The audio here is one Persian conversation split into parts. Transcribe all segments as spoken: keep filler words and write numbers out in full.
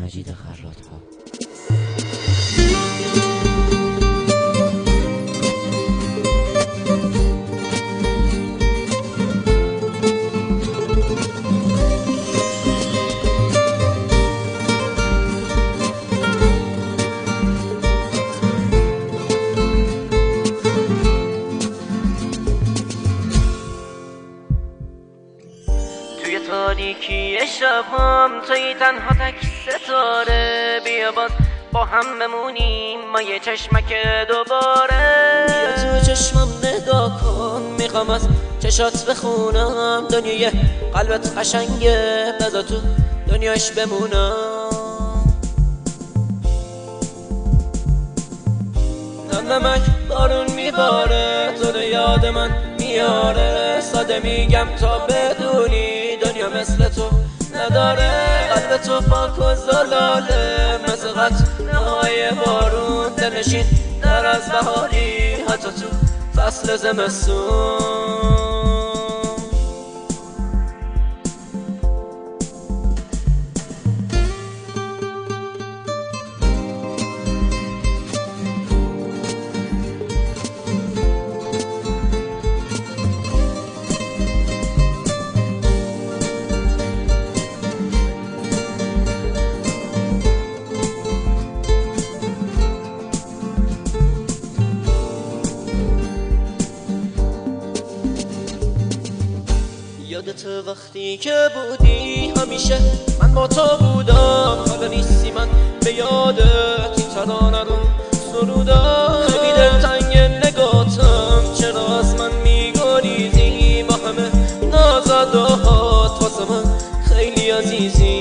مجید خراط‌ها. توی تاریکی شبام توی تنها تک ستاره، بیا باز با هم بمونیم ما یه چشمک دوباره. بیا تو چشمم نگاه کن، میخوام از چشات بخونم دنیای قلبت قشنگه، بذار تو دنیاش بمونم. نم نمک بارون میباره، تو رو یاد من میاره، ساده میگم تا بدونی دنیا مثل تو نداره. قلب تو پاک و زلاله مثل قطره‌های بارون، دلنشین در از بهاری حتی تو فصل زمستون. یادت وقتی که بودی همیشه من با تو بودم، حالا نیستی من به یادت این ترانه رو سرودم. خیلی دلتنگ نگاتم، چرا از من میگریزی؟ با همه نازدهات واسه من خیلی عزیزی.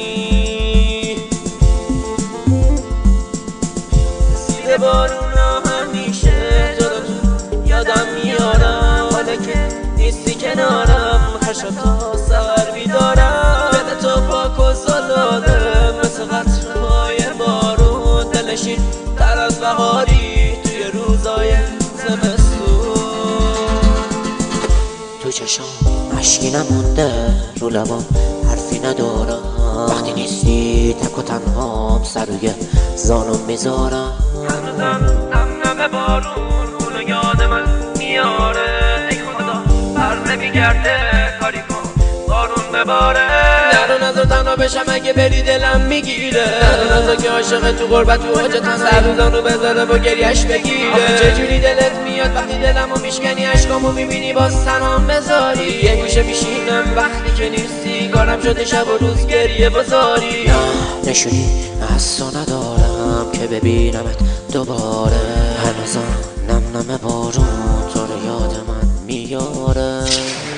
زیر بارونا همیشه تو رو تو یادم میارم، حالا که نیستی کنارم هر شب تا سحر بیدارم. بده تو پاک و زلاله مثل قطره‌های بارون، دلنشین تر از بهاری توی روزای زمستون. تو چشام اشکی نمونده، رو لبام حرفی ندارم، وقتی نیستی تک و تنهام سر روی زانم میذارم. هنوزم نم نم بارون اونو یاد من میاره، ای خدا بر نمیگرده کاری کن بارون بباره. نرو نظر تنها بشم اگه بری دلم میگیره، نرو نظر که عاشق تو غربت تو حاجتم سر روزانو بذاره و گریش بگیره. آخه چجوری دلت میاد وقتی دلمو میشکنی، عشقامو میبینی باز تنام بذاری. یه گوشه میشینم وقتی که نیستی، کارم شده شب و روز گریه بذاری. نه نشونی از تو ندارم که ببینمت دوباره، هنوزم نم نم بارون تو رو یاد من میاره.